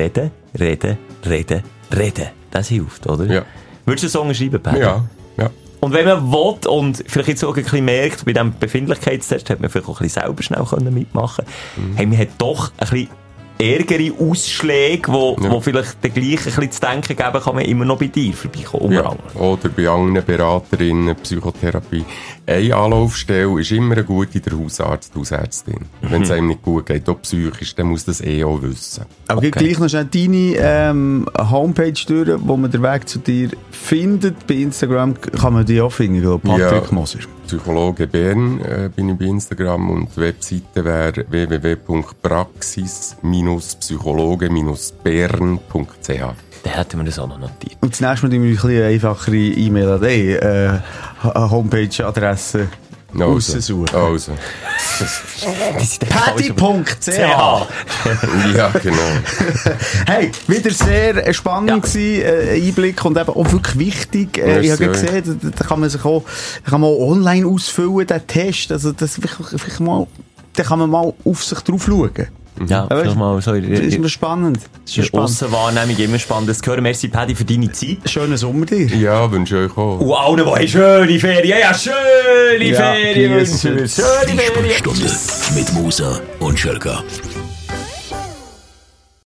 reden. Das hilft, oder? Ja. Würdest du einen Song schreiben, Paddy? Ja. Und wenn man will und vielleicht jetzt auch ein bisschen merkt, bei diesem Befindlichkeitstest hat man vielleicht auch ein bisschen selber schnell mitmachen können, hey, man hat doch ein bisschen ärgere Ausschläge, wo vielleicht den gleichen ein bisschen zu denken geben, kann man immer noch bei dir vorbeikommen. Ja. Oder bei anderen Beraterinnen, Psychotherapie. Eine Anlaufstelle ist immer eine gute, der Hausarzt, die Hausärztin. Wenn es einem nicht gut geht, auch psychisch, dann muss das auch wissen. Aber gleich noch schnell deine Homepage durch, wo man den Weg zu dir findet. Bei Instagram kann man die auch finden, Patrick Moser. Psychologe Bern bin ich bei Instagram und die Webseite wäre www.praxis-psychologe-bern.ch. Dann hätten wir das auch noch notiert. Und das nächste Mal tun wir ein bisschen einfachere E-Mail-Adresse, Homepage-Adresse raussuchen. Also. Paddy.ch. Ja, genau. Hey, wieder sehr spannend gewesen, Einblick und eben auch wirklich wichtig. Ich habe gesehen, da kann man sich auch online ausfüllen, den Test. Also das vielleicht mal, da kann man mal auf sich drauf schauen. Ja, vielleicht mal so. Das ist mir spannend. Aussenwahrnehmung immer spannend. Das gehört. Merci, Paddy, für deine Zeit. Schönen Sommer dir. Ja, wünsche ich euch auch. Und allen, die schöne Ferien. Ja, schöne Ferien. Die Sprechstunde mit Musa und Schelker.